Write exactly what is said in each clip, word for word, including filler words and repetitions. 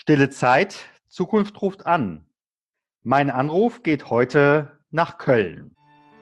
Stille Zeit, Zukunft ruft an. Mein Anruf geht heute nach Köln.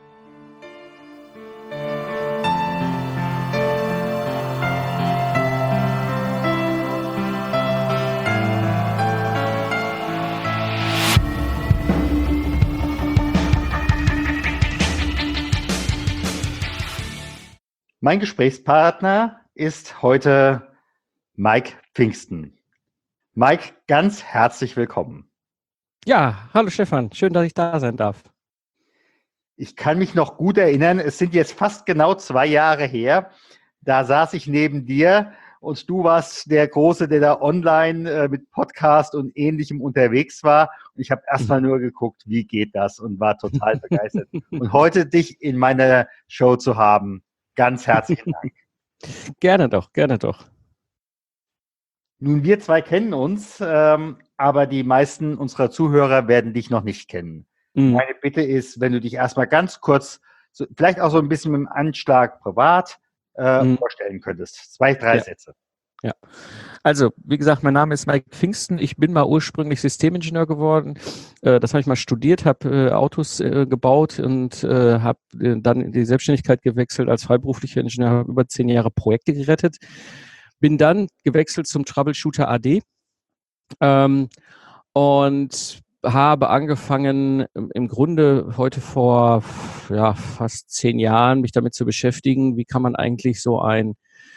Mein Gesprächspartner ist heute Mike Pfingsten. Mike, ganz herzlich willkommen. Ja, hallo Stefan, schön, dass ich da sein darf. Ich kann mich noch gut erinnern, es sind jetzt fast genau zwei Jahre her, da saß ich neben dir und du warst der Große, der da online äh, mit Podcast und Ähnlichem unterwegs war. Und ich habe erstmal nur geguckt, wie geht das, und war total begeistert. Und heute dich in meiner Show zu haben, ganz herzlichen Dank. Gerne doch, gerne doch. Nun, wir zwei kennen uns, ähm, aber die meisten unserer Zuhörer werden dich noch nicht kennen. Mhm. Meine Bitte ist, wenn du dich erstmal ganz kurz, so, vielleicht auch so ein bisschen mit dem Anschlag privat äh, mhm. vorstellen könntest. Zwei, drei ja. Sätze. Ja, also wie gesagt, mein Name ist Mike Pfingsten. Ich bin mal ursprünglich Systemingenieur geworden. Äh, das habe ich mal studiert, habe äh, Autos äh, gebaut und äh, habe äh, dann in die Selbstständigkeit gewechselt als freiberuflicher Ingenieur, habe über zehn Jahre Projekte gerettet. Bin dann gewechselt zum Troubleshooter A D ähm, und habe angefangen, im Grunde heute vor ja, fast zehn Jahren mich damit zu beschäftigen, wie kann man eigentlich so ein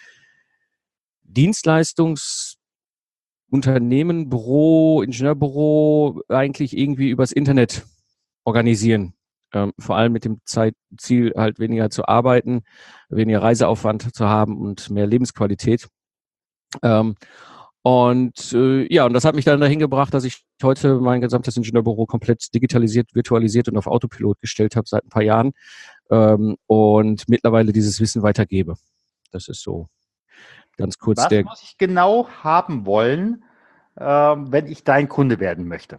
Dienstleistungsunternehmen, Büro, Ingenieurbüro eigentlich irgendwie übers Internet organisieren. Ähm, vor allem mit dem Zeit- Ziel, halt weniger zu arbeiten, weniger Reiseaufwand zu haben und mehr Lebensqualität. Ähm, und äh, ja, und das hat mich dann dahin gebracht, dass ich heute mein gesamtes Ingenieurbüro komplett digitalisiert, virtualisiert und auf Autopilot gestellt habe seit ein paar Jahren ähm, und mittlerweile dieses Wissen weitergebe. Das ist so ganz kurz. Was der muss ich genau haben wollen, äh, wenn ich dein Kunde werden möchte?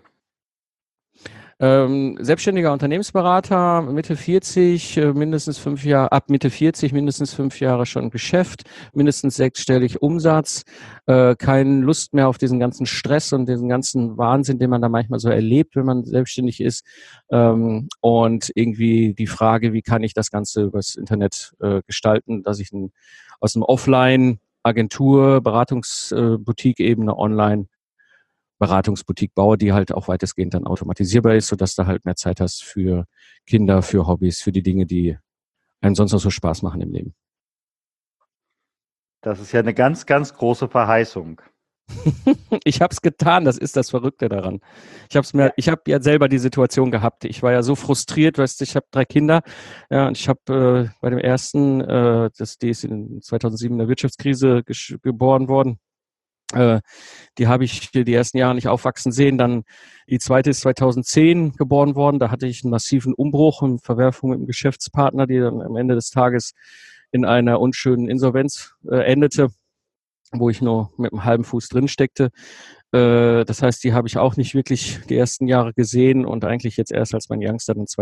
Ähm, selbstständiger Unternehmensberater, Mitte vierzig, äh, mindestens fünf Jahre, ab Mitte vierzig, mindestens fünf Jahre schon Geschäft, mindestens sechsstellig Umsatz, äh, keine Lust mehr auf diesen ganzen Stress und diesen ganzen Wahnsinn, den man da manchmal so erlebt, wenn man selbstständig ist. Ähm, und irgendwie die Frage, wie kann ich das Ganze übers Internet äh, gestalten, dass ich ein, aus einem Offline-Agentur, Beratungsboutique-Ebene online Beratungsboutique baue, die halt auch weitestgehend dann automatisierbar ist, sodass du halt mehr Zeit hast für Kinder, für Hobbys, für die Dinge, die einem sonst noch so Spaß machen im Leben. Das ist ja eine ganz, ganz große Verheißung. Ich habe es getan, das ist das Verrückte daran. Ich habe mir, ich habe ja selber die Situation gehabt. Ich war ja so frustriert, weißt du, ich habe drei Kinder, ja, und ich habe äh, bei dem ersten, äh, das, die ist in zweitausendsieben in der Wirtschaftskrise geboren worden. Die habe ich die ersten Jahre nicht aufwachsen sehen. Dann die zweite ist zweitausendzehn geboren worden. Da hatte ich einen massiven Umbruch und Verwerfung mit dem Geschäftspartner, die dann am Ende des Tages in einer unschönen Insolvenz äh, endete, wo ich nur mit einem halben Fuß drin steckte. Äh, das heißt, die habe ich auch nicht wirklich die ersten Jahre gesehen und eigentlich jetzt erst, als mein Youngster dann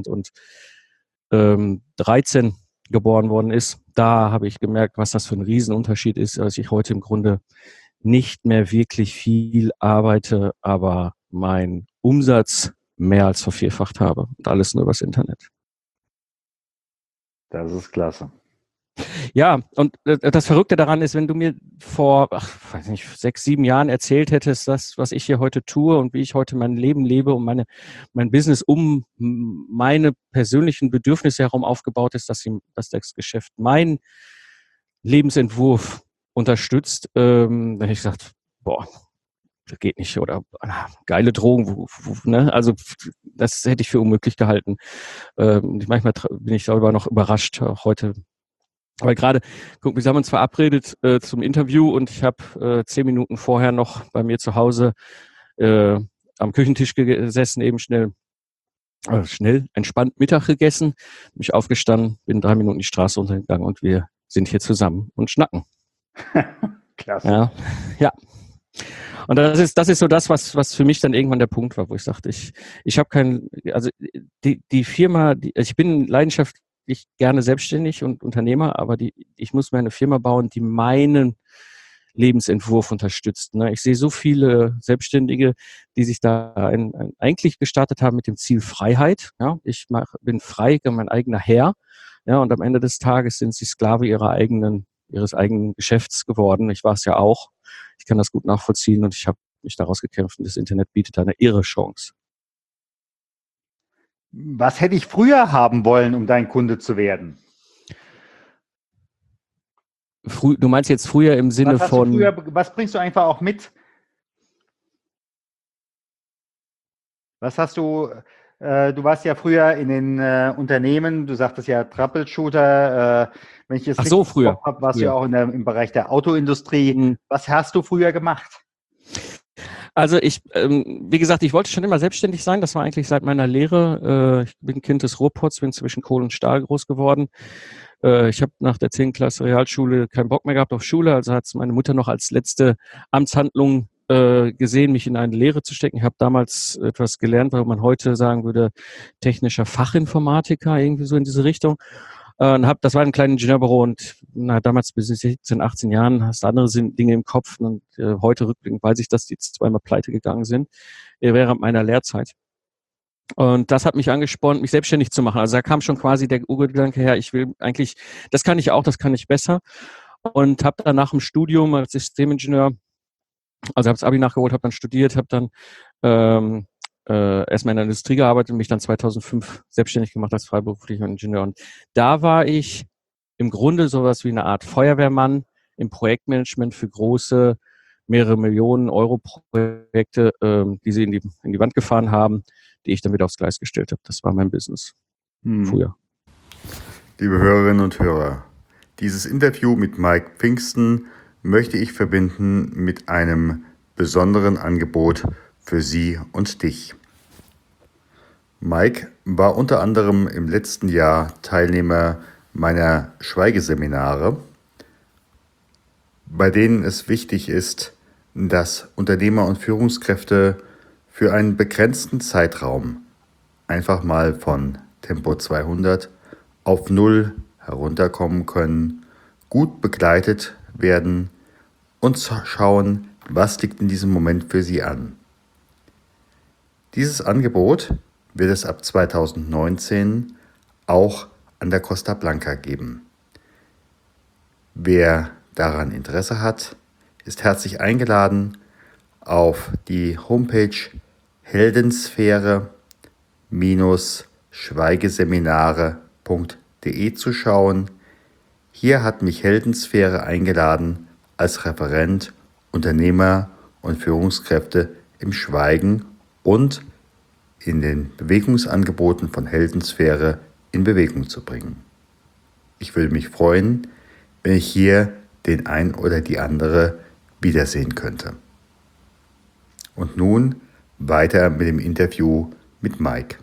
zweitausenddreizehn geboren worden ist. Da habe ich gemerkt, was das für ein Riesenunterschied ist, als ich heute im Grunde nicht mehr wirklich viel arbeite, aber mein Umsatz mehr als vervierfacht habe. Und alles nur übers Internet. Das ist klasse. Ja, und das Verrückte daran ist, wenn du mir vor, ach, weiß nicht, sechs, sieben Jahren erzählt hättest, das, was ich hier heute tue und wie ich heute mein Leben lebe und meine, mein Business um meine persönlichen Bedürfnisse herum aufgebaut ist, dass, sie, dass das Geschäft mein Lebensentwurf unterstützt, ähm, dann hätte ich gesagt, boah, das geht nicht, oder ah, geile Drogen, wo, wo, ne? Also das hätte ich für unmöglich gehalten. Ähm, manchmal bin ich darüber noch überrascht, auch heute. Aber gerade, guck, wir haben uns verabredet äh, zum Interview und ich habe äh, zehn Minuten vorher noch bei mir zu Hause äh, am Küchentisch gesessen, eben schnell, äh, schnell, entspannt Mittag gegessen, mich aufgestanden, bin drei Minuten die Straße runtergegangen und wir sind hier zusammen und schnacken. Klasse. Ja, ja. Und das ist, das ist so das, was, was für mich dann irgendwann der Punkt war, wo ich sagte, ich, ich habe kein, also die, die Firma, die, ich bin leidenschaftlich gerne selbstständig und Unternehmer, aber die, ich muss mir eine Firma bauen, die meinen Lebensentwurf unterstützt. Ne? Ich sehe so viele Selbstständige, die sich da ein, ein, eigentlich gestartet haben mit dem Ziel Freiheit. Ja? Ich mach, bin frei, mein eigener Herr. Ja, und am Ende des Tages sind sie Sklave ihrer eigenen, ihres eigenen Geschäfts geworden. Ich war es ja auch. Ich kann das gut nachvollziehen und ich habe mich daraus gekämpft und das Internet bietet eine irre Chance. Was hätte ich früher haben wollen, um dein Kunde zu werden? Frü- du meinst jetzt früher im Sinne was hast von... Du früher, was bringst du einfach auch mit? Was hast du, äh, du warst ja früher in den äh, Unternehmen, du sagtest ja Troubleshooter, äh, wenn ich jetzt Ach so, richtig früher. habe, warst früher. du ja auch in der, im Bereich der Autoindustrie. Hm. Was hast du früher gemacht? Also ich, ähm, wie gesagt, ich wollte schon immer selbstständig sein. Das war eigentlich seit meiner Lehre. Äh, ich bin Kind des Ruhrpots, bin zwischen Kohle und Stahl groß geworden. Äh, ich habe nach der zehnten Klasse Realschule keinen Bock mehr gehabt auf Schule. Also hat es meine Mutter noch als letzte Amtshandlung äh, gesehen, mich in eine Lehre zu stecken. Ich habe damals etwas gelernt, weil man heute sagen würde, technischer Fachinformatiker, irgendwie so in diese Richtung. Und hab, das war ein kleines Ingenieurbüro und na, damals bis siebzehn, achtzehn Jahren hast du andere Dinge im Kopf und äh, heute rückblickend weiß ich, dass die zweimal pleite gegangen sind äh, während meiner Lehrzeit. Und das hat mich angespornt, mich selbstständig zu machen. Also da kam schon quasi der Urgedanke her, ich will eigentlich, das kann ich auch, das kann ich besser. Und habe dann nach dem Studium als Systemingenieur, also habe das Abi nachgeholt, habe dann studiert, habe dann ähm, Äh, erstmal in der Industrie gearbeitet und mich dann zweitausendfünf selbstständig gemacht als freiberuflicher Ingenieur. Und da war ich im Grunde sowas wie eine Art Feuerwehrmann im Projektmanagement für große, mehrere Millionen Euro Projekte, ähm, die sie in die, in die Wand gefahren haben, die ich dann wieder aufs Gleis gestellt habe. Das war mein Business hm. früher. Liebe Hörerinnen und Hörer, dieses Interview mit Mike Pfingsten möchte ich verbinden mit einem besonderen Angebot für Sie und dich. Mike war unter anderem im letzten Jahr Teilnehmer meiner Schweigeseminare, bei denen es wichtig ist, dass Unternehmer und Führungskräfte für einen begrenzten Zeitraum einfach mal von Tempo zweihundert auf null herunterkommen können, gut begleitet werden und schauen, was liegt in diesem Moment für Sie an. Dieses Angebot wird es ab zweitausendneunzehn auch an der Costa Blanca geben. Wer daran Interesse hat, ist herzlich eingeladen, auf die Homepage heldensphäre Schweigeseminare punkt de zu schauen. Hier hat mich Heldensphäre eingeladen, als Referent Unternehmer und Führungskräfte im Schweigen und in den Bewegungsangeboten von Heldensphäre in Bewegung zu bringen. Ich würde mich freuen, wenn ich hier den ein oder die andere wiedersehen könnte. Und nun weiter mit dem Interview mit Mike.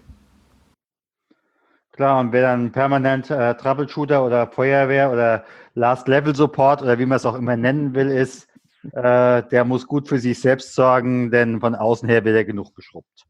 Klar, und wer dann permanent äh, Troubleshooter oder Feuerwehr oder Last-Level-Support oder wie man es auch immer nennen will, ist, äh, der muss gut für sich selbst sorgen, denn von außen her wird er genug geschrubbt.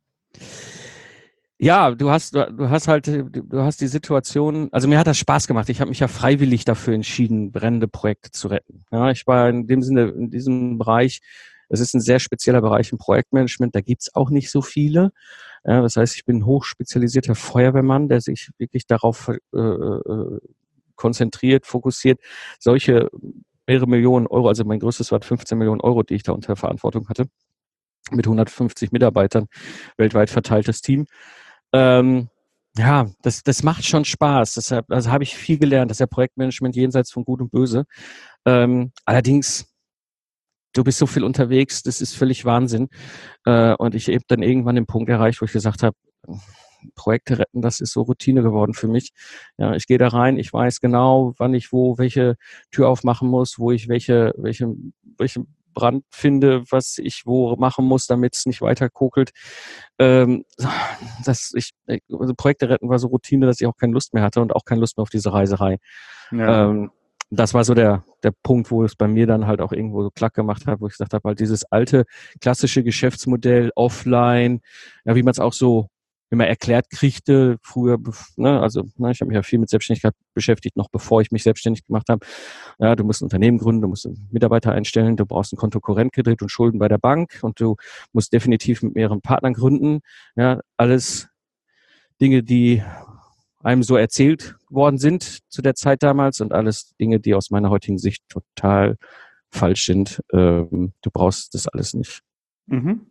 Ja, du hast, du hast halt, du hast die Situation, also mir hat das Spaß gemacht. Ich habe mich ja freiwillig dafür entschieden, brennende Projekte zu retten. Ja, ich war in dem Sinne, in diesem Bereich, es ist ein sehr spezieller Bereich im Projektmanagement, da gibt's auch nicht so viele. Ja, das heißt, ich bin ein hochspezialisierter Feuerwehrmann, der sich wirklich darauf äh, äh, konzentriert, fokussiert, solche mehrere Millionen Euro, also mein größtes war fünfzehn Millionen Euro, die ich da unter Verantwortung hatte, mit hundertfünfzig Mitarbeitern, weltweit verteiltes Team. Ähm, ja, das, das macht schon Spaß. Deshalb, also habe ich viel gelernt. Das ist ja Projektmanagement jenseits von Gut und Böse. Ähm, allerdings, du bist so viel unterwegs, das ist völlig Wahnsinn. Äh, und ich habe dann irgendwann den Punkt erreicht, wo ich gesagt habe, Projekte retten, das ist so Routine geworden für mich. Ja, ich gehe da rein, ich weiß genau, wann ich wo welche Tür aufmachen muss, wo ich welche, welche, welche Brand finde, was ich wo machen muss, damit es nicht weiter kokelt. Ähm, das, ich, also Projekte retten war so Routine, dass ich auch keine Lust mehr hatte und auch keine Lust mehr auf diese Reiserei. Ja. Ähm, das war so der, der Punkt, wo es bei mir dann halt auch irgendwo so klack gemacht hat, wo ich gesagt habe, halt dieses alte, klassische Geschäftsmodell, offline, ja, wie man es auch so immer erklärt kriegte, früher, ne, also ne, ich habe mich ja viel mit Selbstständigkeit beschäftigt, noch bevor ich mich selbstständig gemacht habe. Ja, du musst ein Unternehmen gründen, du musst einen Mitarbeiter einstellen, du brauchst ein Konto Kurrentkredit und Schulden bei der Bank und du musst definitiv mit mehreren Partnern gründen. Ja, alles Dinge, die einem so erzählt worden sind zu der Zeit damals und alles Dinge, die aus meiner heutigen Sicht total falsch sind. Ähm, du brauchst das alles nicht. Mhm.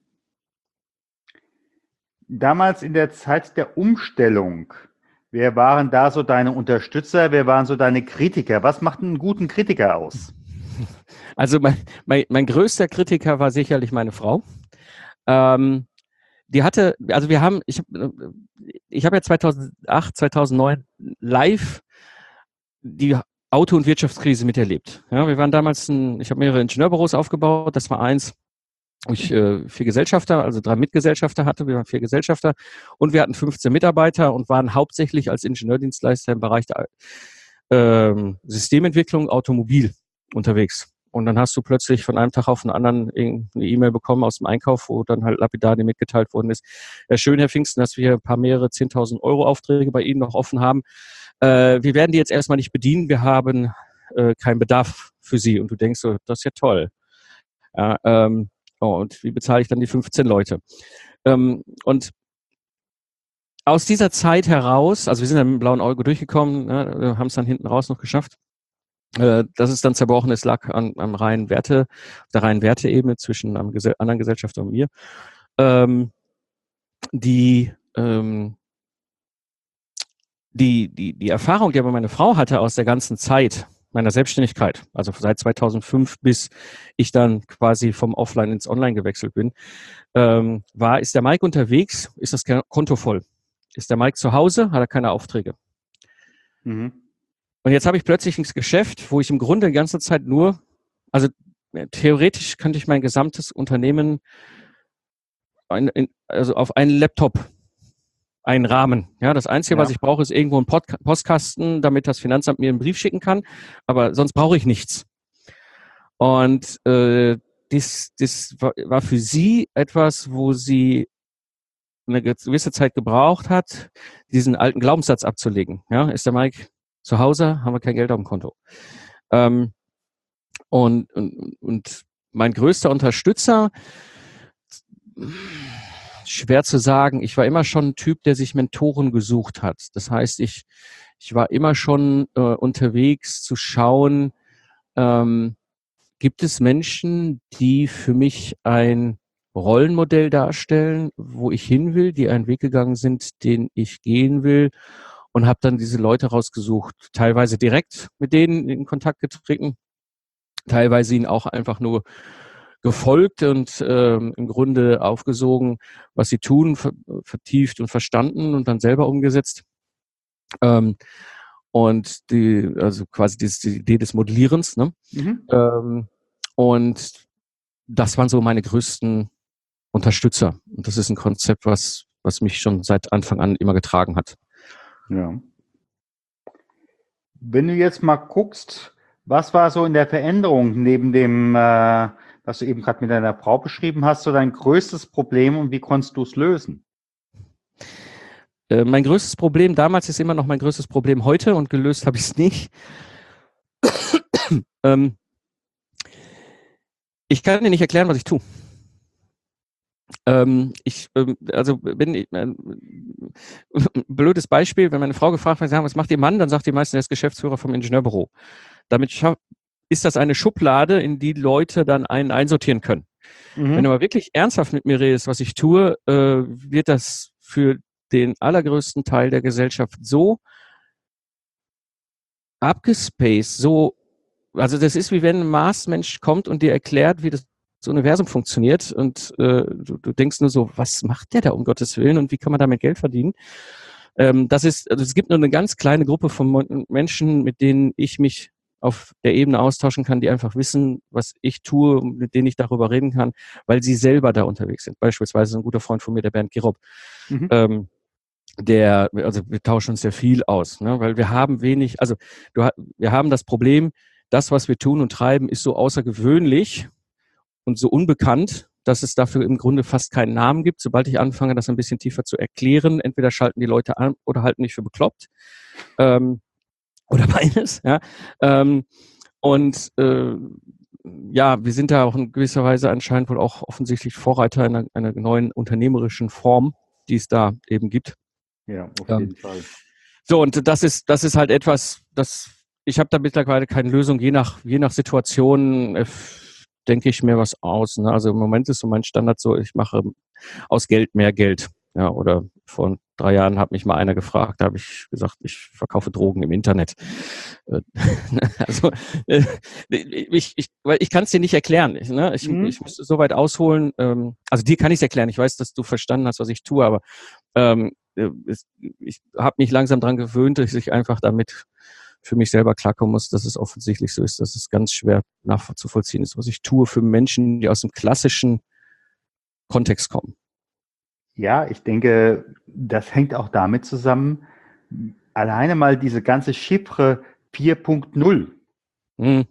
Damals in der Zeit der Umstellung, wer waren da so deine Unterstützer, wer waren so deine Kritiker? Was macht einen guten Kritiker aus? Also mein, mein, mein größter Kritiker war sicherlich meine Frau. Ähm, die hatte, also wir haben, ich habe ich hab ja zweitausendacht, zweitausendneun live die Auto- und Wirtschaftskrise miterlebt. Ja, wir waren damals, ein, ich habe mehrere Ingenieurbüros aufgebaut, das war eins, wo ich äh, vier Gesellschafter, also drei Mitgesellschafter hatte, wir waren vier Gesellschafter und wir hatten fünfzehn Mitarbeiter und waren hauptsächlich als Ingenieurdienstleister im Bereich der äh, Systementwicklung Automobil unterwegs. Und dann hast du plötzlich von einem Tag auf den anderen eine E-Mail bekommen aus dem Einkauf, wo dann halt lapidar dir mitgeteilt worden ist, ja schön, Herr Pfingsten, dass wir ein paar mehrere zehntausend Euro Aufträge bei Ihnen noch offen haben. Äh, wir werden die jetzt erstmal nicht bedienen, wir haben äh, keinen Bedarf für Sie. Und du denkst so, das ist ja toll. Ja, ähm, oh, und wie bezahle ich dann die fünfzehn Leute? Ähm, und aus dieser Zeit heraus, also wir sind dann mit dem blauen Auge durchgekommen, ne, haben es dann hinten raus noch geschafft. Äh, dass es dann zerbrochen ist, lag an, am reinen Werte, der reinen Werteebene zwischen einem Gesell- anderen Gesellschafter und mir. Ähm, die, ähm, die, die, die Erfahrung, die aber meine Frau hatte aus der ganzen Zeit meiner Selbstständigkeit, also seit zweitausendfünf bis ich dann quasi vom Offline ins Online gewechselt bin, ähm, war, ist der Mike unterwegs, ist das Konto voll. Ist der Mike zu Hause, hat er keine Aufträge. Mhm. Und jetzt habe ich plötzlich ein Geschäft, wo ich im Grunde die ganze Zeit nur, also theoretisch könnte ich mein gesamtes Unternehmen ein, in, also auf einen Laptop einrahmen. Ja, das Einzige, ja. was ich brauche, ist irgendwo ein Pod- Postkasten, damit das Finanzamt mir einen Brief schicken kann. Aber sonst brauche ich nichts. Und äh, das, das war für sie etwas, wo sie eine gewisse Zeit gebraucht hat, diesen alten Glaubenssatz abzulegen. Ja, ist der Mike zu Hause, haben wir kein Geld auf dem Konto. Ähm, und, und, und mein größter Unterstützer, schwer zu sagen, ich war immer schon ein Typ, der sich Mentoren gesucht hat. Das heißt, ich, ich war immer schon äh, unterwegs zu schauen, ähm, gibt es Menschen, die für mich ein Rollenmodell darstellen, wo ich hin will, die einen Weg gegangen sind, den ich gehen will, und habe dann diese Leute rausgesucht, teilweise direkt mit denen in Kontakt getreten, teilweise ihnen auch einfach nur gefolgt und ähm, im Grunde aufgesogen, was sie tun, ver- vertieft und verstanden und dann selber umgesetzt. Ähm, und die, also quasi die, die Idee des Modellierens, ne? Mhm. Ähm, und das waren so meine größten Unterstützer. Und das ist ein Konzept, was, was mich schon seit Anfang an immer getragen hat. Ja. Wenn du jetzt mal guckst, was war so in der Veränderung neben dem, äh, was du eben gerade mit deiner Frau beschrieben hast, so dein größtes Problem und wie konntest du es lösen? Äh, mein größtes Problem damals ist immer noch mein größtes Problem heute und gelöst habe ich es nicht. ähm, ich kann dir nicht erklären, was ich tue. Ähm, ich, ähm, also bin ich, äh, blödes Beispiel, wenn meine Frau gefragt wird, was macht ihr Mann, dann sagt die meisten, er ist Geschäftsführer vom Ingenieurbüro. Damit ist das eine Schublade, in die Leute dann einen einsortieren können. Mhm. Wenn du aber wirklich ernsthaft mit mir redest, was ich tue, äh, wird das für den allergrößten Teil der Gesellschaft so abgespaced, so, also das ist wie wenn ein Marsmensch kommt und dir erklärt, wie das Universum funktioniert und äh, du, du denkst nur so, was macht der da um Gottes Willen und wie kann man damit Geld verdienen? Ähm, das ist, also es gibt nur eine ganz kleine Gruppe von Menschen, mit denen ich mich auf der Ebene austauschen kann, die einfach wissen, was ich tue, mit denen ich darüber reden kann, weil sie selber da unterwegs sind. Beispielsweise ein guter Freund von mir, der Bernd Gerob. Mhm. Ähm, der, also wir tauschen uns sehr viel aus, ne? Weil wir haben wenig, also du, wir haben das Problem, das, was wir tun und treiben, ist so außergewöhnlich und so unbekannt, dass es dafür im Grunde fast keinen Namen gibt. Sobald ich anfange, das ein bisschen tiefer zu erklären, entweder schalten die Leute an oder halten mich für bekloppt. Ähm, oder beides, ja. Ähm, und äh, ja, wir sind da auch in gewisser Weise anscheinend wohl auch offensichtlich Vorreiter einer, einer neuen unternehmerischen Form, die es da eben gibt. Ja, auf ähm, jeden Fall. So, und das ist, das ist halt etwas, das ich habe da mittlerweile keine Lösung. Je nach, je nach Situation äh, denke ich mir was aus. Ne? Also im Moment ist so mein Standard so, ich mache aus Geld mehr Geld. Ja, oder vor drei Jahren hat mich mal einer gefragt, da habe ich gesagt, ich verkaufe Drogen im Internet. Also äh, ich, ich, weil ich kann es dir nicht erklären. Ich, ne? ich, Mhm. ich müsste so weit ausholen. Ähm, also dir kann ich es erklären. Ich weiß, dass du verstanden hast, was ich tue, aber ähm, es, ich habe mich langsam dran gewöhnt, dass ich einfach damit für mich selber klarkommen muss, dass es offensichtlich so ist, dass es ganz schwer nachzuvollziehen ist, was ich tue für Menschen, die aus dem klassischen Kontext kommen. Ja, ich denke, das hängt auch damit zusammen, alleine mal diese ganze Chiffre vier Punkt null. Mhm.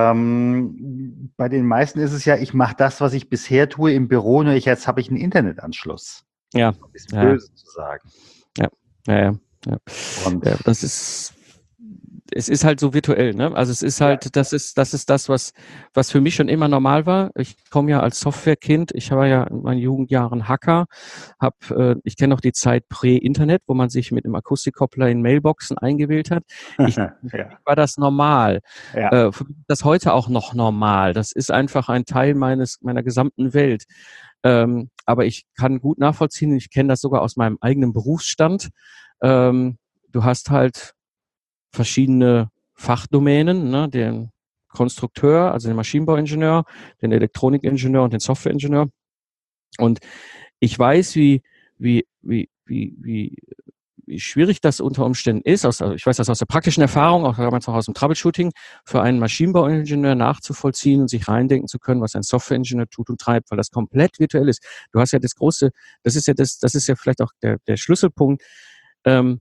Ähm, bei den meisten ist es ja, ich mache das, was ich bisher tue im Büro, nur ich, jetzt habe ich einen Internetanschluss. Ja. Ein bisschen Ja. böse zu sagen. Ja, ja, ja. ja. Und ja das ist, es ist halt so virtuell, ne? Also es ist halt, ja. das ist, das ist das, was, was für mich schon immer normal war. Ich komme ja als Softwarekind, ich war ja in meinen Jugendjahren Hacker, hab, äh, ich kenne noch die Zeit Prä-Internet, wo man sich mit einem Akustikkoppler in Mailboxen eingewählt hat. Ich, ja. war das normal. Ja. Äh, für mich ist das heute auch noch normal. Das ist einfach ein Teil meines, meiner gesamten Welt. Ähm, aber ich kann gut nachvollziehen, ich kenne das sogar aus meinem eigenen Berufsstand. Ähm, du hast halt verschiedene Fachdomänen, ne, den Konstrukteur, also den Maschinenbauingenieur, den Elektronikingenieur und den Softwareingenieur. Und ich weiß, wie, wie, wie, wie, wie, wie schwierig das unter Umständen ist. Aus, also ich weiß das aus der praktischen Erfahrung, auch damals noch aus dem Troubleshooting, für einen Maschinenbauingenieur nachzuvollziehen und sich reindenken zu können, was ein Softwareingenieur tut und treibt, weil das komplett virtuell ist. Du hast ja das große, das ist ja das, das ist ja vielleicht auch der, der Schlüsselpunkt. Ähm,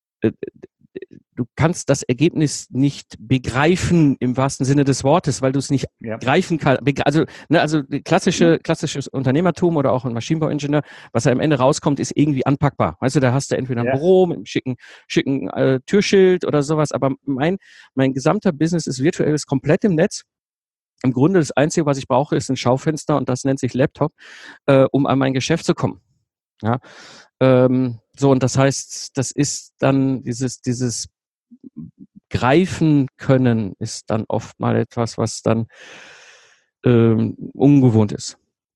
Du kannst das Ergebnis nicht begreifen im wahrsten Sinne des Wortes, weil du es nicht ja. greifen kannst. Also, ne, also klassische, klassisches Unternehmertum oder auch ein Maschinenbauingenieur, was da am Ende rauskommt, ist irgendwie anpackbar. Weißt du, da hast du entweder ein ja. Büro mit einem schicken, schicken äh, Türschild oder sowas. Aber mein, mein gesamter Business ist virtuell, ist komplett im Netz. Im Grunde das Einzige, was ich brauche, ist ein Schaufenster und das nennt sich Laptop, äh, um an mein Geschäft zu kommen. Ja. Ähm, so, und das heißt, das ist dann dieses, dieses Greifen können ist dann oft mal etwas, was dann ähm, ungewohnt ist.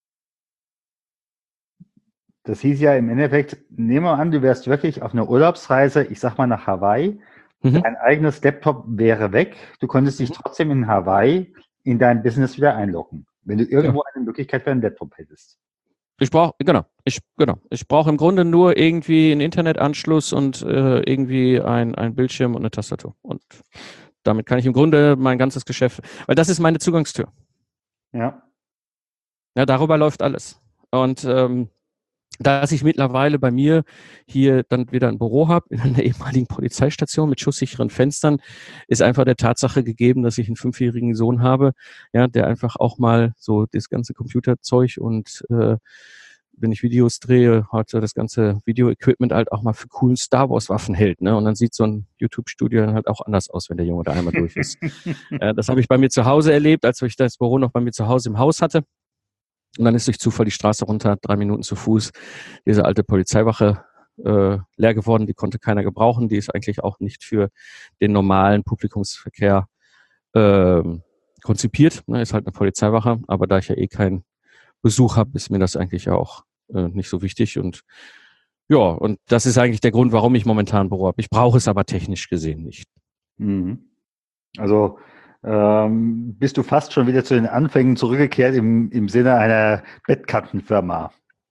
Das hieß ja im Endeffekt, nehmen wir an, du wärst wirklich auf einer Urlaubsreise, ich sag mal nach Hawaii, mhm. dein eigenes Laptop wäre weg, du konntest dich trotzdem in Hawaii in dein Business wieder einloggen, wenn du irgendwo ja. eine Möglichkeit für einen Laptop hättest. Ich brauche, genau, ich, genau, ich brauche im Grunde nur irgendwie einen Internetanschluss und äh, irgendwie ein, ein Bildschirm und eine Tastatur. Und damit kann ich im Grunde mein ganzes Geschäft, weil das ist meine Zugangstür. Ja. Ja, darüber läuft alles. Und ähm, dass ich mittlerweile bei mir hier dann wieder ein Büro habe, in einer ehemaligen Polizeistation mit schusssicheren Fenstern, ist einfach der Tatsache gegeben, dass ich einen fünfjährigen Sohn habe, ja, der einfach auch mal so das ganze Computerzeug und äh, wenn ich Videos drehe, heute das ganze Video-Equipment halt auch mal für coolen Star Wars-Waffen hält, ne? Und dann sieht so ein YouTube-Studio dann halt auch anders aus, wenn der Junge da einmal durch ist. äh, das habe ich bei mir zu Hause erlebt, als ich das Büro noch bei mir zu Hause im Haus hatte. Und dann ist durch Zufall die Straße runter, drei Minuten zu Fuß, diese alte Polizeiwache äh, leer geworden, die konnte keiner gebrauchen, die ist eigentlich auch nicht für den normalen Publikumsverkehr äh, konzipiert, ne? Ist halt eine Polizeiwache, aber da ich ja eh keinen Besuch habe, ist mir das eigentlich auch äh, nicht so wichtig und ja, und das ist eigentlich der Grund, warum ich momentan ein Büro habe. Ich brauche es aber technisch gesehen nicht. Mhm. Also Ähm, bist du fast schon wieder zu den Anfängen zurückgekehrt im, im Sinne einer Bettkantenfirma?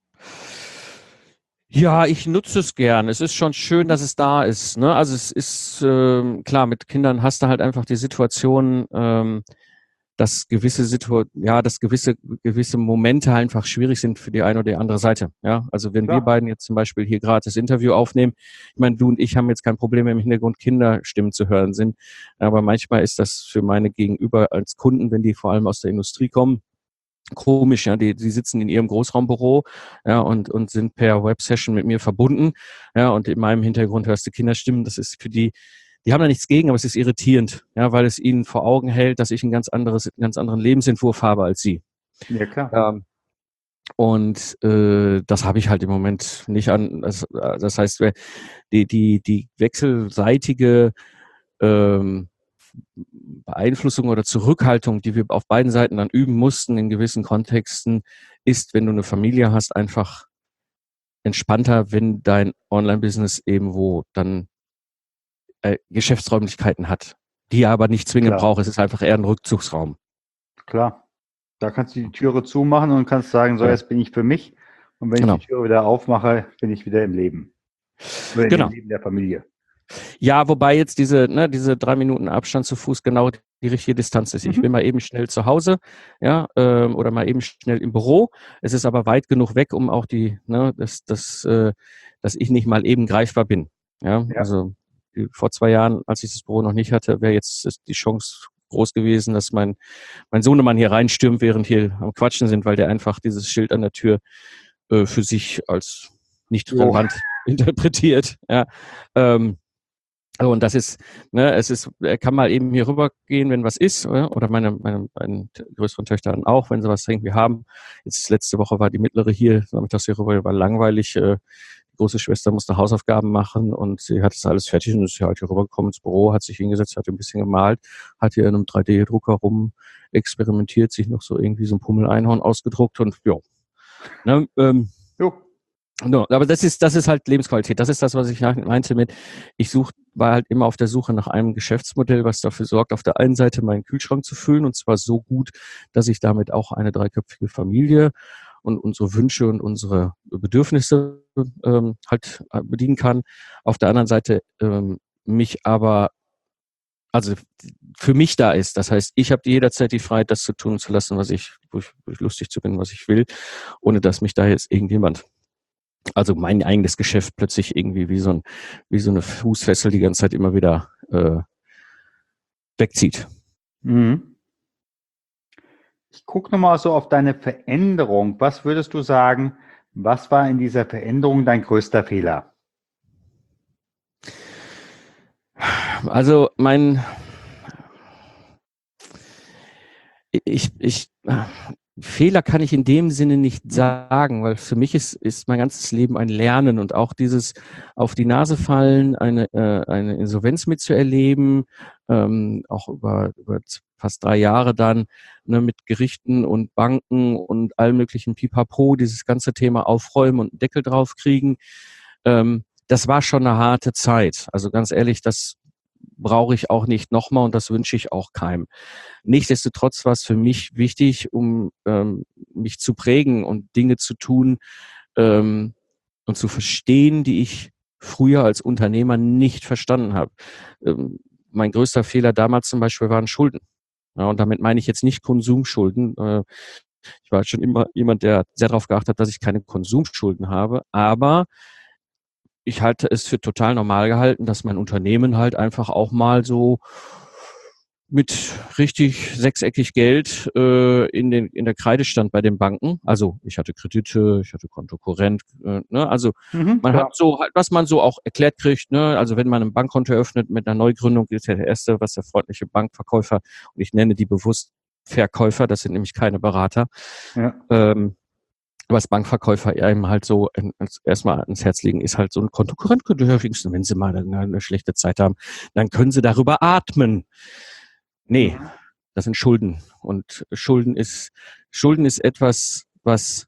Ja, ich nutze es gern. Es ist schon schön, dass es da ist. Ne? Also es ist, ähm, klar, mit Kindern hast du halt einfach die Situation, ähm, dass gewisse Situ ja, dass gewisse, gewisse Momente einfach schwierig sind für die eine oder die andere Seite. Ja, also wenn ja. wir beiden jetzt zum Beispiel hier gerade das Interview aufnehmen, ich meine, du und ich haben jetzt kein Problem, im Hintergrund Kinderstimmen zu hören sind, aber manchmal ist das für meine Gegenüber als Kunden, wenn die vor allem aus der Industrie kommen komisch, ja, die, die sitzen in ihrem Großraumbüro, ja, und, und sind per Websession mit mir verbunden, ja, und in meinem Hintergrund hörst du Kinderstimmen, das ist für die, die haben da nichts gegen, aber es ist irritierend, ja, weil es ihnen vor Augen hält, dass ich ein ganz anderes, einen ganz anderen Lebensentwurf habe als sie. Ja, klar. Ähm, und äh, das habe ich halt im Moment nicht an, das, das heißt, die, die, die wechselseitige ähm, Beeinflussung oder Zurückhaltung, die wir auf beiden Seiten dann üben mussten in gewissen Kontexten, ist, wenn du eine Familie hast, einfach entspannter, wenn dein Online-Business eben wo dann äh, Geschäftsräumlichkeiten hat, die er aber nicht zwingend Klar. braucht. Es ist einfach eher ein Rückzugsraum. Klar. Da kannst du die Türe zumachen und kannst sagen, so, Ja. jetzt bin ich für mich. Und wenn Genau. ich die Türe wieder aufmache, bin ich wieder im Leben. Oder in Genau. dem Leben der Familie. Ja, wobei jetzt diese, ne, diese drei Minuten Abstand zu Fuß genau die richtige Distanz ist. Ich Mhm. bin mal eben schnell zu Hause, ja, ähm, oder mal eben schnell im Büro. Es ist aber weit genug weg, um auch die, ne, dass, dass, äh, dass ich nicht mal eben greifbar bin. Ja, Ja. also die, vor zwei Jahren, als ich das Büro noch nicht hatte, wäre jetzt die Chance groß gewesen, dass mein, mein Sohnemann hier reinstürmt, während hier am Quatschen sind, weil der einfach dieses Schild an der Tür äh, für sich als nicht Jo. relevant interpretiert. Ja. Ähm, Und das ist, ne, es ist, er kann mal eben hier rübergehen, wenn was ist, oder, oder meine, meine, meine größeren Töchter dann auch, wenn sie was irgendwie haben. Jetzt letzte Woche war die mittlere hier, nachmittags hier rüber, war langweilig. Äh, die große Schwester musste Hausaufgaben machen und sie hat das alles fertig und ist hier halt hier rübergekommen ins Büro, hat sich hingesetzt, hat ein bisschen gemalt, hat hier in einem drei D-Drucker rum experimentiert, sich noch so irgendwie so ein Pummel-Einhorn ausgedruckt und ja. Ne, ähm, Jo. No, aber das ist, das ist halt Lebensqualität. Das ist das, was ich meinte mit, ich such, war halt immer auf der Suche nach einem Geschäftsmodell, was dafür sorgt, auf der einen Seite meinen Kühlschrank zu füllen und zwar so gut, dass ich damit auch eine dreiköpfige Familie und unsere Wünsche und unsere Bedürfnisse ähm, halt bedienen kann. Auf der anderen Seite ähm, mich aber, also für mich da ist. Das heißt, ich habe jederzeit die Freiheit, das zu tun und zu lassen, was ich, wo ich, wo ich lustig zu bin, was ich will, ohne dass mich da jetzt irgendjemand, also mein eigenes Geschäft plötzlich irgendwie wie so ein, wie so eine Fußfessel die ganze Zeit immer wieder äh, wegzieht. Mhm. Ich gucke nochmal so auf deine Veränderung. Was würdest du sagen, was war in dieser Veränderung dein größter Fehler? Also mein, ich, ich, Fehler kann ich in dem Sinne nicht sagen, weil für mich ist, ist mein ganzes Leben ein Lernen und auch dieses auf die Nase fallen, eine, äh, eine Insolvenz mitzuerleben, ähm, auch über, über fast drei Jahre dann, ne, mit Gerichten und Banken und allem möglichen Pipapo, dieses ganze Thema aufräumen und einen Deckel drauf kriegen. Ähm, das war schon eine harte Zeit. Also ganz ehrlich, das brauche ich auch nicht nochmal und das wünsche ich auch keinem. Nichtsdestotrotz war es für mich wichtig, um ähm, mich zu prägen und Dinge zu tun ähm, und zu verstehen, die ich früher als Unternehmer nicht verstanden habe. Ähm, mein größter Fehler damals zum Beispiel waren Schulden. Ja, und damit meine ich jetzt nicht Konsumschulden. Äh, ich war schon immer jemand, der sehr darauf geachtet hat, dass ich keine Konsumschulden habe, aber ich halte es für total normal gehalten, dass mein Unternehmen halt einfach auch mal so mit richtig sechseckig Geld äh, in den in der Kreide stand bei den Banken. Also ich hatte Kredite, ich hatte Kontokorrent, äh, ne? Also Mhm, man klar. hat so halt, was man so auch erklärt kriegt, ne? Also wenn man ein Bankkonto eröffnet mit einer Neugründung, ist ja der erste, was der freundliche Bankverkäufer, und ich nenne die bewusst Verkäufer, das sind nämlich keine Berater, Ja. ähm, was Bankverkäufer einem halt so erstmal ans Herz legen, ist halt so ein Kontokorrent. Wenn Sie mal eine, eine schlechte Zeit haben, dann können Sie darüber atmen. Nee, das sind Schulden. Und Schulden ist, Schulden ist etwas, was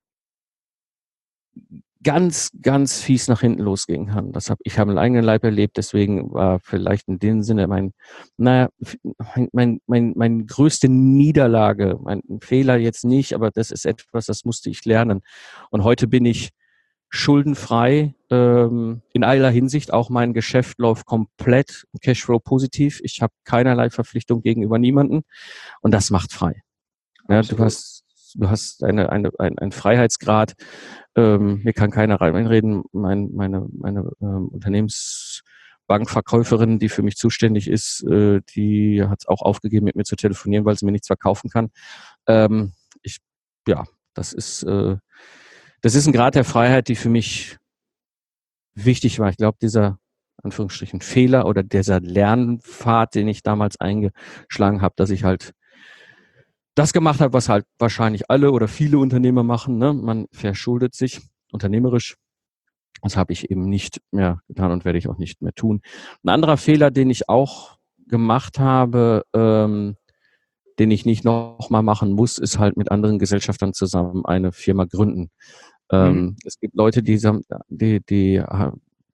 ganz, ganz fies nach hinten losgehen kann. Das hab, ich habe einen eigenen Leib erlebt, deswegen war vielleicht in dem Sinne mein, naja, mein, mein, mein, mein größte Niederlage, mein Fehler jetzt nicht, aber das ist etwas, das musste ich lernen. Und heute bin ich schuldenfrei ähm, in aller Hinsicht. Auch mein Geschäft läuft komplett Cashflow positiv. Ich habe keinerlei Verpflichtung gegenüber niemanden und das macht frei. Ja, du hast, du hast eine, eine, ein, ein Freiheitsgrad. Ähm, mir kann keiner reinreden. Mein, meine meine ähm, Unternehmensbankverkäuferin, die für mich zuständig ist, äh, die hat es auch aufgegeben, mit mir zu telefonieren, weil sie mir nichts verkaufen kann. Ähm, ich ja, das ist, äh, das ist ein Grad der Freiheit, die für mich wichtig war. Ich glaube, dieser Anführungsstrichen Fehler oder dieser Lernpfad, den ich damals eingeschlagen habe, dass ich halt das gemacht habe, was halt wahrscheinlich alle oder viele Unternehmer machen. Ne? Man verschuldet sich unternehmerisch. Das habe ich eben nicht mehr getan und werde ich auch nicht mehr tun. Ein anderer Fehler, den ich auch gemacht habe, ähm, den ich nicht noch mal machen muss, ist halt mit anderen Gesellschaftern zusammen eine Firma gründen. Ähm, Mhm. Es gibt Leute, die, sam- die, die äh,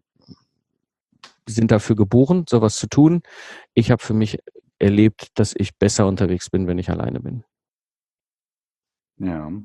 sind dafür geboren, sowas zu tun. Ich habe für mich erlebt, dass ich besser unterwegs bin, wenn ich alleine bin. Ja.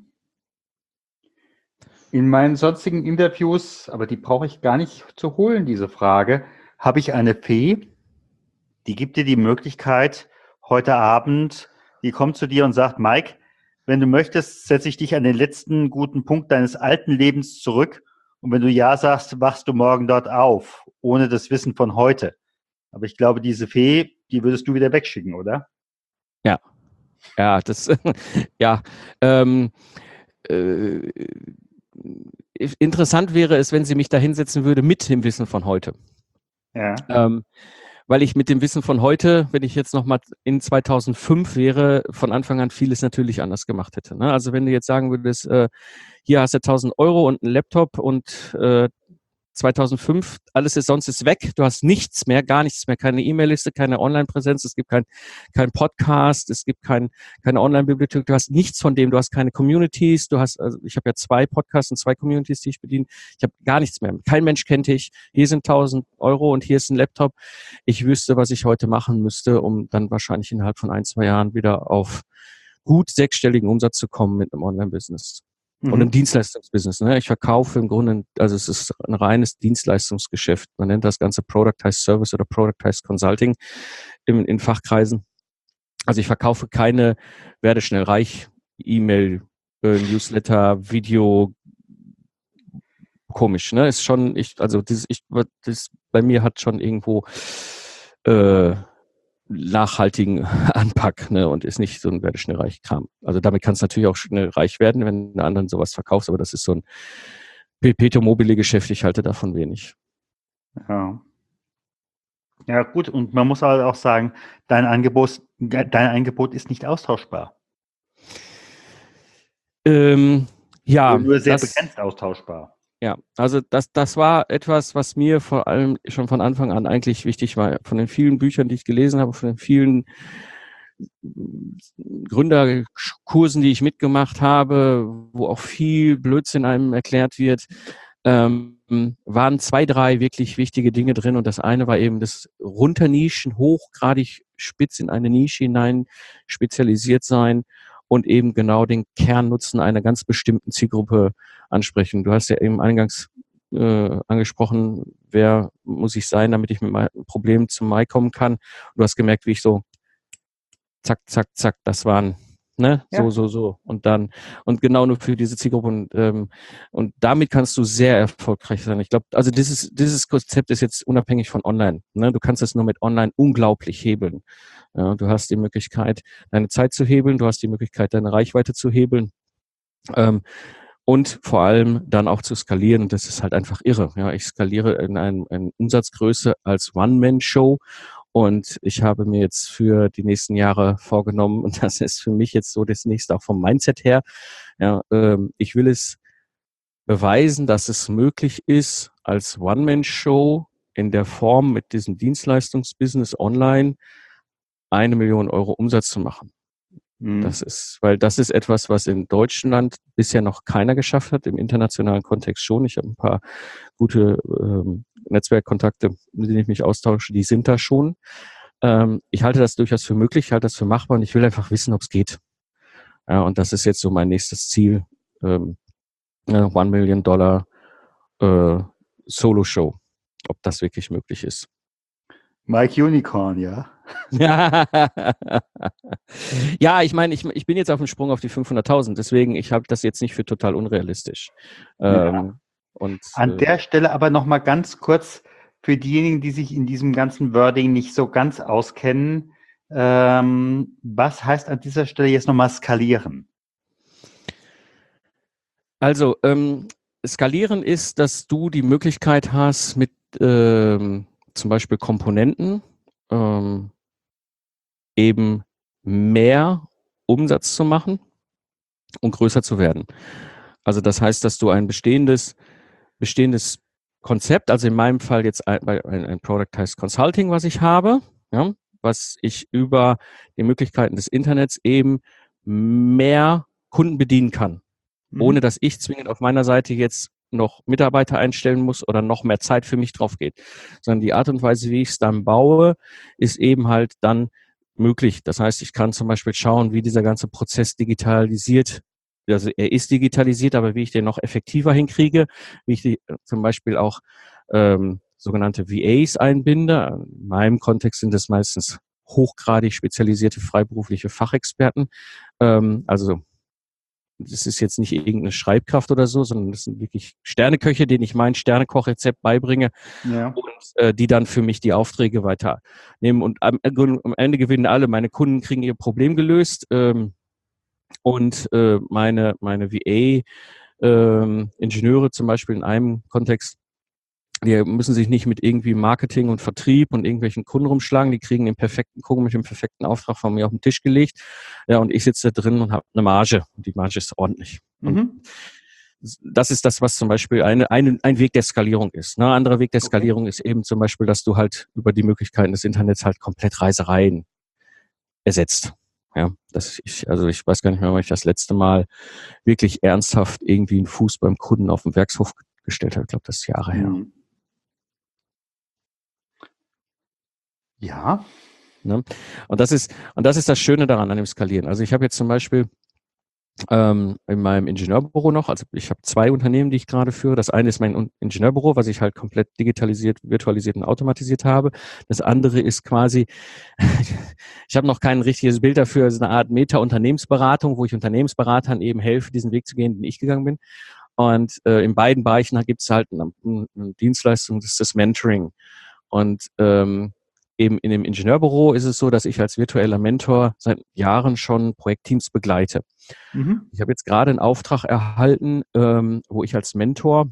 In meinen sonstigen Interviews, aber die brauche ich gar nicht zu holen, diese Frage, habe ich eine Fee, die gibt dir die Möglichkeit, heute Abend, die kommt zu dir und sagt, Mike, wenn du möchtest, setze ich dich an den letzten guten Punkt deines alten Lebens zurück. Und wenn du ja sagst, wachst du morgen dort auf, ohne das Wissen von heute. Aber ich glaube, diese Fee, die würdest du wieder wegschicken, oder? Ja, ja, das, ja, ähm, äh, interessant wäre es, wenn sie mich da hinsetzen würde mit dem Wissen von heute. Ja. Ähm, weil ich mit dem Wissen von heute, wenn ich jetzt nochmal in zweitausendfünf wäre, von Anfang an vieles natürlich anders gemacht hätte. Ne? Also wenn du jetzt sagen würdest, äh, hier hast du tausend Euro und einen Laptop und äh, zweitausendfünf, alles ist sonst ist weg, du hast nichts mehr, gar nichts mehr, keine E-Mail-Liste, keine Online-Präsenz, es gibt kein, kein Podcast, es gibt kein, keine Online-Bibliothek, du hast nichts von dem, du hast keine Communities, du hast, also ich habe ja zwei Podcasts und zwei Communities, die ich bediene, ich habe gar nichts mehr, kein Mensch kennt dich, hier sind tausend Euro und hier ist ein Laptop, ich wüsste, was ich heute machen müsste, um dann wahrscheinlich innerhalb von ein, zwei Jahren wieder auf gut sechsstelligen Umsatz zu kommen mit einem Online-Business. Und im Mhm. Dienstleistungsbusiness. Ne? Ich verkaufe im Grunde, also es ist ein reines Dienstleistungsgeschäft. Man nennt das Ganze Productized Service oder Productized Consulting in, in Fachkreisen. Also ich verkaufe keine werde schnell reich E-Mail, äh, Newsletter, Video, komisch. Ne? Ist schon, ich, also dieses, ich, das bei mir hat schon irgendwo äh, nachhaltigen Anpack, ne, und ist nicht so ein werde schnell reich Kram. Also damit kannst du natürlich auch schnell reich werden, wenn du anderen sowas verkaufst, aber das ist so ein Perpetuum mobile Geschäft, ich halte davon wenig. Ja. Ja, gut, und man muss halt auch sagen, dein Angebot, dein Angebot ist nicht austauschbar. Ähm, ja, Oder nur sehr das, begrenzt austauschbar. ja, also das, das war etwas, was mir vor allem schon von Anfang an eigentlich wichtig war. Von den vielen Büchern, die ich gelesen habe, von den vielen Gründerkursen, die ich mitgemacht habe, wo auch viel Blödsinn einem erklärt wird, ähm, waren zwei, drei wirklich wichtige Dinge drin. Und das eine war eben das Runternischen, hochgradig spitz in eine Nische hinein spezialisiert sein und eben genau den Kernnutzen einer ganz bestimmten Zielgruppe ansprechen. Du hast ja eben eingangs äh, angesprochen, wer muss ich sein, damit ich mit meinem Problem zum Mai kommen kann. Du hast gemerkt, wie ich so zack, zack, zack, das waren, ne, so, Ja. so, so. Und dann, und genau nur für diese Zielgruppe und, ähm, und damit kannst du sehr erfolgreich sein. Ich glaube, also dieses, dieses Konzept ist jetzt unabhängig von online, ne? Du kannst es nur mit online unglaublich hebeln. Ja, du hast die Möglichkeit, deine Zeit zu hebeln, du hast die Möglichkeit, deine Reichweite zu hebeln. Ähm, und vor allem dann auch zu skalieren. Und das ist halt einfach irre. Ja, ich skaliere in einem, eine Umsatzgröße als One-Man-Show. Und ich habe mir jetzt für die nächsten Jahre vorgenommen, und das ist für mich jetzt so das nächste auch vom Mindset her, ja, ähm, ich will es beweisen, dass es möglich ist, als One-Man-Show in der Form mit diesem Dienstleistungsbusiness online eine Million Euro Umsatz zu machen. Das Mhm. ist, weil das ist etwas, was in Deutschland bisher noch keiner geschafft hat, im internationalen Kontext schon. Ich habe ein paar gute ähm, Netzwerkkontakte, mit denen ich mich austausche, die sind da schon. Ähm, ich halte das durchaus für möglich, ich halte das für machbar und ich will einfach wissen, ob es geht. Ja, und das ist jetzt so mein nächstes Ziel. Ähm, eine One Million Dollar äh, Solo-Show, ob das wirklich möglich ist. Mike Unicorn, ja. Ja, ich meine, ich, ich bin jetzt auf dem Sprung auf die fünfhunderttausend, deswegen, ich habe das jetzt nicht für total unrealistisch. Ja. Ähm, und An äh, der Stelle aber noch mal ganz kurz für diejenigen, die sich in diesem ganzen Wording nicht so ganz auskennen. Ähm, was heißt an dieser Stelle jetzt nochmal skalieren? Also, ähm, skalieren ist, dass du die Möglichkeit hast, mit ähm, zum Beispiel Komponenten ähm, eben mehr Umsatz zu machen und größer zu werden. Also das heißt, dass du ein bestehendes, bestehendes Konzept, also in meinem Fall jetzt ein, ein, ein Product heißt Consulting, was ich habe, ja, was ich über die Möglichkeiten des Internets eben mehr Kunden bedienen kann, Mhm. ohne dass ich zwingend auf meiner Seite jetzt noch Mitarbeiter einstellen muss oder noch mehr Zeit für mich drauf geht. Sondern die Art und Weise, wie ich es dann baue, ist eben halt dann möglich. Das heißt, ich kann zum Beispiel schauen, wie dieser ganze Prozess digitalisiert, also er ist digitalisiert, aber wie ich den noch effektiver hinkriege, wie ich die, zum Beispiel auch ähm, sogenannte V As einbinde. In meinem Kontext sind das meistens hochgradig spezialisierte freiberufliche Fachexperten. Ähm, also das ist jetzt nicht irgendeine Schreibkraft oder so, sondern das sind wirklich Sterneköche, denen ich mein Sternekochrezept beibringe Ja. und äh, die dann für mich die Aufträge weiternehmen. Und am, am Ende gewinnen alle. Meine Kunden kriegen ihr Problem gelöst ähm, und äh, meine, meine V A-Ingenieure ähm, zum Beispiel in einem Kontext, die müssen sich nicht mit irgendwie Marketing und Vertrieb und irgendwelchen Kunden rumschlagen. Die kriegen den perfekten Kunden mit dem perfekten Auftrag von mir auf den Tisch gelegt. Ja, und ich sitze da drin und habe eine Marge. Und die Marge ist ordentlich. Mhm. Und das ist das, was zum Beispiel eine, eine, ein Weg der Skalierung ist. Ein anderer Weg der Skalierung okay. ist eben zum Beispiel, dass du halt über die Möglichkeiten des Internets halt komplett Reisereien ersetzt. Ja, das ich, also ich weiß gar nicht mehr, wann ich das letzte Mal wirklich ernsthaft irgendwie einen Fuß beim Kunden auf dem Werkshof gestellt habe. Ich glaube, das ist Jahre her. Mhm. Ja. Ne? Und das ist, und das ist das Schöne daran, an dem Skalieren. Also ich habe jetzt zum Beispiel ähm, in meinem Ingenieurbüro noch, also ich habe zwei Unternehmen, die ich gerade führe. Das eine ist mein Ingenieurbüro, was ich halt komplett digitalisiert, virtualisiert und automatisiert habe. Das andere ist quasi, ich habe noch kein richtiges Bild dafür, es ist eine Art Meta-Unternehmensberatung, wo ich Unternehmensberatern eben helfe, diesen Weg zu gehen, den ich gegangen bin. Und äh, in beiden Bereichen gibt es halt eine, eine Dienstleistung, das ist das Mentoring. Und ähm, eben in dem Ingenieurbüro ist es so, dass ich als virtueller Mentor seit Jahren schon Projektteams begleite. Mhm. Ich habe jetzt gerade einen Auftrag erhalten, ähm, wo ich als Mentor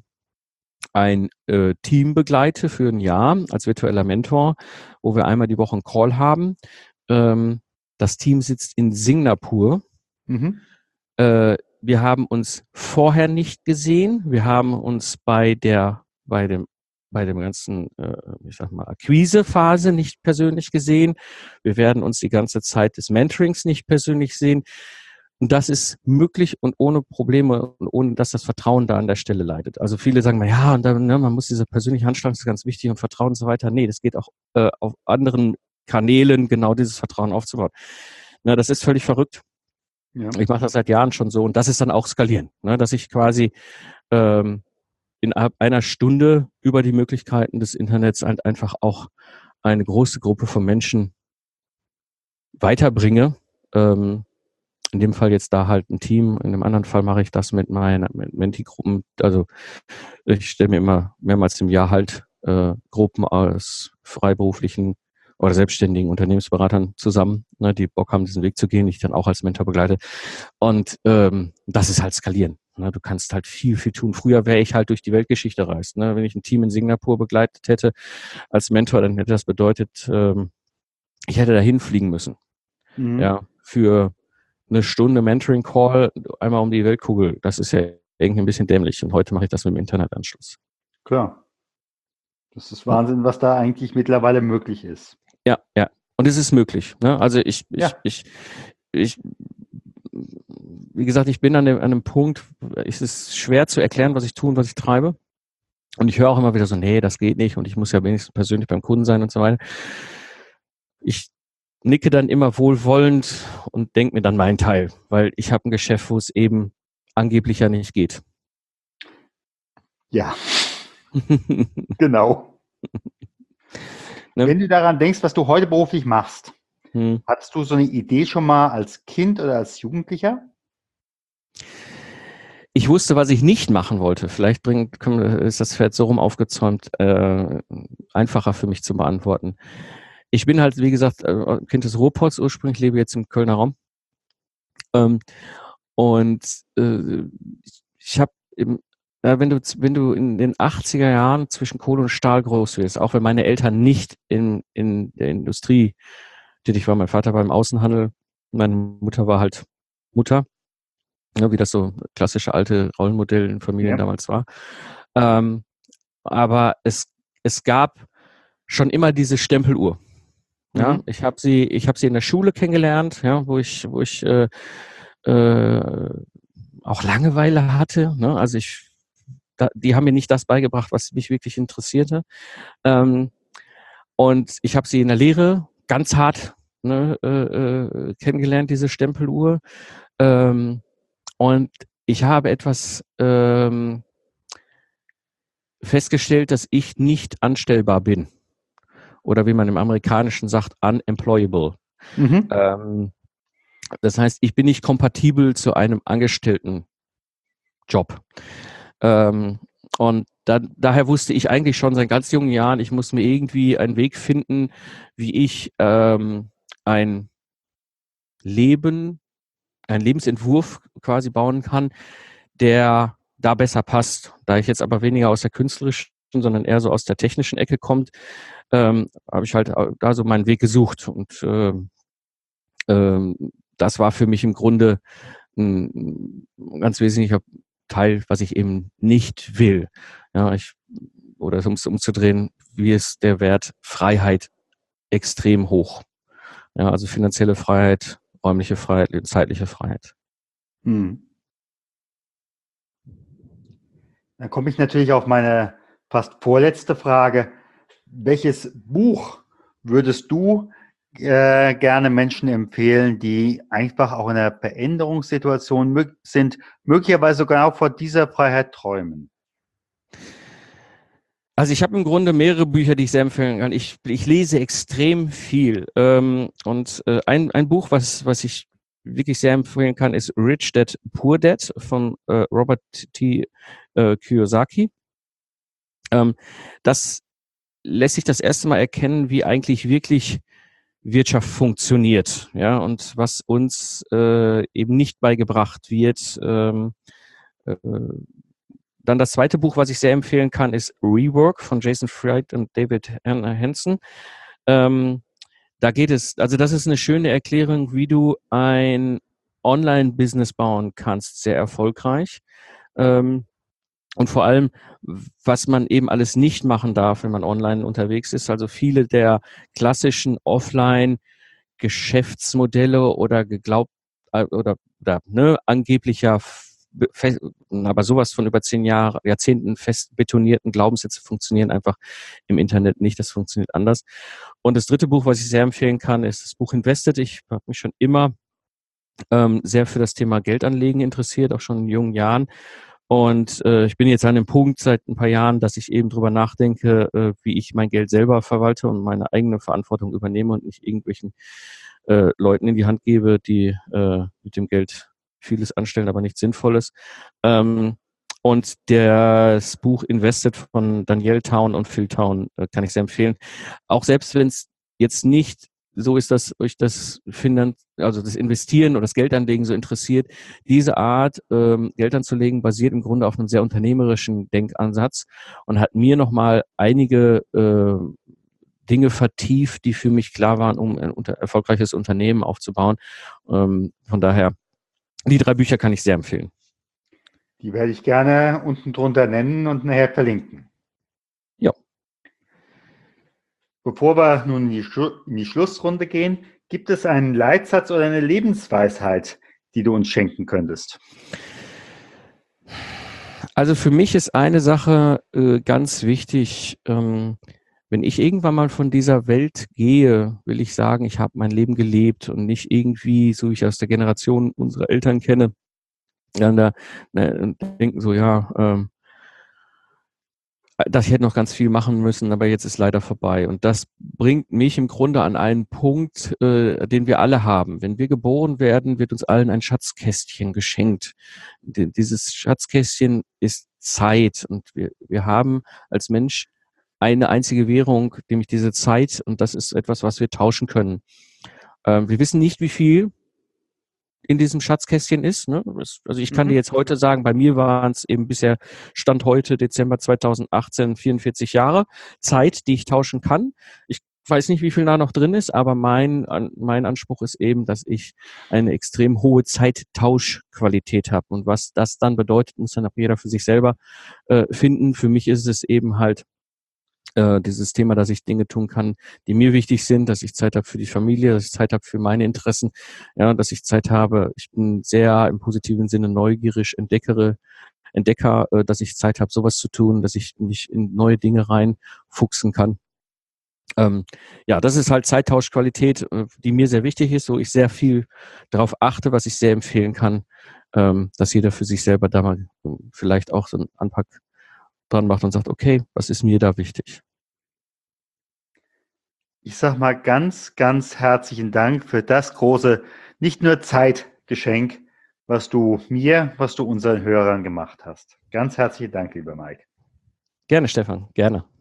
ein äh, Team begleite für ein Jahr als virtueller Mentor, wo wir einmal die Woche einen Call haben. Ähm, das Team sitzt in Singapur. Mhm. Äh, wir haben uns vorher nicht gesehen. Wir haben uns bei der, bei dem bei dem ganzen, äh, ich sag mal, Akquisephase nicht persönlich gesehen. Wir werden uns die ganze Zeit des Mentorings nicht persönlich sehen. Und das ist möglich und ohne Probleme und ohne, dass das Vertrauen da an der Stelle leidet. Also viele sagen, ja, und dann, ne, man muss diese persönliche Handschlag, das ist ganz wichtig und Vertrauen und so weiter. Nee, das geht auch äh, auf anderen Kanälen, genau dieses Vertrauen aufzubauen. Na, das ist völlig verrückt. Ja. Ich mache das seit Jahren schon so und das ist dann auch skalieren, ne, dass ich quasi ähm, innerhalb einer Stunde über die Möglichkeiten des Internets halt einfach auch eine große Gruppe von Menschen weiterbringe. Ähm, in dem Fall jetzt da halt ein Team, in dem anderen Fall mache ich das mit meinen mit Menti-Gruppen. Also ich stelle mir immer mehrmals im Jahr halt äh, Gruppen aus freiberuflichen oder selbstständigen Unternehmensberatern zusammen, ne, die Bock haben, diesen Weg zu gehen, die ich dann auch als Mentor begleite. Und ähm, das ist halt skalieren. Ne? Du kannst halt viel, viel tun. Früher wäre ich halt durch die Weltgeschichte reist. Ne? Wenn ich ein Team in Singapur begleitet hätte als Mentor, dann hätte das bedeutet, ähm, ich hätte dahin fliegen müssen. Mhm. Ja, für eine Stunde Mentoring-Call einmal um die Weltkugel. Das ist ja irgendwie ein bisschen dämlich. Und heute mache ich das mit dem Internetanschluss. Klar. Das ist Wahnsinn, was da eigentlich mittlerweile möglich ist. Ja, ja. Und es ist möglich. Ne? Also ich, ich, ja. ich, ich, wie gesagt, ich bin an dem, an einem Punkt, es ist schwer zu erklären, was ich tue und was ich treibe. Und ich höre auch immer wieder so, nee, das geht nicht und ich muss ja wenigstens persönlich beim Kunden sein und so weiter. Ich nicke dann immer wohlwollend und denke mir dann meinen Teil, weil ich habe ein Geschäft, wo es eben angeblich ja nicht geht. Ja, genau. Ne? Wenn du daran denkst, was du heute beruflich machst, hm. hattest du so eine Idee schon mal als Kind oder als Jugendlicher? Ich wusste, was ich nicht machen wollte. Vielleicht bringt, ist das Feld so rum aufgezäumt, äh, einfacher für mich zu beantworten. Ich bin halt, wie gesagt, Kind des Ruhrpots ursprünglich, lebe jetzt im Kölner Raum. Ähm, und äh, ich habe im, ja, wenn du, wenn du in den achtziger Jahren zwischen Kohle und Stahl groß wirst, auch wenn meine Eltern nicht in, in der Industrie tätig waren, mein Vater war im Außenhandel, meine Mutter war halt Mutter, ja, wie das so klassische alte Rollenmodell in Familien Ja. damals war. Ähm, aber es, es gab schon immer diese Stempeluhr. Ja, Mhm. ich habe sie, ich habe sie in der Schule kennengelernt, ja, wo ich, wo ich äh, äh, auch Langeweile hatte. Ne? Also ich, da, die haben mir nicht das beigebracht, was mich wirklich interessierte. Ähm, und ich habe sie in der Lehre ganz hart ne, äh, äh, kennengelernt, diese Stempeluhr. Ähm, und ich habe etwas ähm, festgestellt, dass ich nicht anstellbar bin. Oder wie man im Amerikanischen sagt, unemployable. Mhm. Ähm, das heißt, ich bin nicht kompatibel zu einem Angestelltenjob. Ähm, und da, daher wusste ich eigentlich schon seit ganz jungen Jahren, ich muss mir irgendwie einen Weg finden, wie ich ähm, ein Leben, einen Lebensentwurf quasi bauen kann, der da besser passt. Da ich jetzt aber weniger aus der künstlerischen, sondern eher so aus der technischen Ecke kommt, ähm, habe ich halt da so meinen Weg gesucht. Und ähm, ähm, das war für mich im Grunde ein, ein ganz wesentlicher Teil, was ich eben nicht will. Ja, ich, oder um es umzudrehen, wie ist der Wert Freiheit extrem hoch. Ja, also finanzielle Freiheit, räumliche Freiheit, zeitliche Freiheit. Mhm. Dann komme ich natürlich auf meine fast vorletzte Frage. Welches Buch würdest du äh, gerne Menschen empfehlen, die einfach auch in einer Veränderungssituation mö- sind, möglicherweise sogar auch vor dieser Freiheit träumen? Also ich habe im Grunde mehrere Bücher, die ich sehr empfehlen kann. Ich, ich lese extrem viel. Ähm, und äh, ein, ein Buch, was, was ich wirklich sehr empfehlen kann, ist Rich Dad, Poor Dad von äh, Robert T. Äh, Kiyosaki. Ähm, das lässt sich das erste Mal erkennen, wie eigentlich wirklich Wirtschaft funktioniert, ja, und was uns äh, eben nicht beigebracht wird. Ähm, äh, dann das zweite Buch, was ich sehr empfehlen kann, ist Rework von Jason Fried und David Hanson. Ähm, da geht es, also das ist eine schöne Erklärung, wie du ein Online-Business bauen kannst, sehr erfolgreich. Ähm, und vor allem, was man eben alles nicht machen darf, wenn man online unterwegs ist. Also viele der klassischen Offline-Geschäftsmodelle oder geglaubt äh, oder, oder ne, angeblicher, fest, aber sowas von über zehn Jahre, Jahrzehnten fest betonierten Glaubenssätze funktionieren einfach im Internet nicht. Das funktioniert anders. Und das dritte Buch, was ich sehr empfehlen kann, ist das Buch Invested. Ich habe mich schon immer ähm, sehr für das Thema Geldanlegen interessiert, auch schon in jungen Jahren. Und äh, ich bin jetzt an dem Punkt seit ein paar Jahren, dass ich eben drüber nachdenke, äh, wie ich mein Geld selber verwalte und meine eigene Verantwortung übernehme und nicht irgendwelchen äh, Leuten in die Hand gebe, die äh, mit dem Geld vieles anstellen, aber nichts Sinnvolles. Ähm, und das Buch Invested von Danielle Town und Phil Town äh, kann ich sehr empfehlen. Auch selbst wenn es jetzt nicht so ist, dass euch das Finan also das Investieren oder das Geldanlegen so interessiert. Diese Art, ähm, Geld anzulegen, basiert im Grunde auf einem sehr unternehmerischen Denkansatz und hat mir nochmal einige äh, Dinge vertieft, die für mich klar waren, um ein unter erfolgreiches Unternehmen aufzubauen. Ähm, von daher, die drei Bücher kann ich sehr empfehlen. Die werde ich gerne unten drunter nennen und nachher verlinken. Ja. Bevor wir nun in die, in die Schlussrunde gehen, gibt es einen Leitsatz oder eine Lebensweisheit, die du uns schenken könntest? Also für mich ist eine Sache äh, ganz wichtig. Ähm, wenn ich irgendwann mal von dieser Welt gehe, will ich sagen, ich habe mein Leben gelebt und nicht irgendwie, so wie ich aus der Generation unserer Eltern kenne, dann da ne, denken so, ja, ähm, dass ich hätte noch ganz viel machen müssen, aber jetzt ist leider vorbei. Und das bringt mich im Grunde an einen Punkt, äh, den wir alle haben. Wenn wir geboren werden, wird uns allen ein Schatzkästchen geschenkt. D dieses Schatzkästchen ist Zeit. Und wir, wir haben als Mensch eine einzige Währung, nämlich diese Zeit. Und das ist etwas, was wir tauschen können. Ähm, wir wissen nicht, wie viel. in diesem Schatzkästchen ist. Ne? Das, also ich kann Mhm. dir jetzt heute sagen, bei mir waren es eben bisher, Stand heute, Dezember zweitausendachtzehn, vierundvierzig Jahre Zeit, die ich tauschen kann. Ich weiß nicht, wie viel da noch drin ist, aber mein, mein Anspruch ist eben, dass ich eine extrem hohe Zeittauschqualität habe. Und was das dann bedeutet, muss dann auch jeder für sich selber äh, finden. Für mich ist es eben halt äh, dieses Thema, dass ich Dinge tun kann, die mir wichtig sind, dass ich Zeit habe für die Familie, dass ich Zeit habe für meine Interessen, ja, dass ich Zeit habe. Ich bin sehr im positiven Sinne neugierig, entdeckere, Entdecker, äh, dass ich Zeit habe, sowas zu tun, dass ich mich in neue Dinge reinfuchsen kann. Ähm, ja, das ist halt Zeittauschqualität, äh, die mir sehr wichtig ist, wo ich sehr viel darauf achte, was ich sehr empfehlen kann, ähm, dass jeder für sich selber da mal äh, vielleicht auch so einen Anpack dran macht und sagt, okay, was ist mir da wichtig? Ich sage mal ganz, ganz herzlichen Dank für das große, nicht nur Zeitgeschenk, was du mir, was du unseren Hörern gemacht hast. Ganz herzlichen Dank, lieber Mike. Gerne, Stefan, gerne.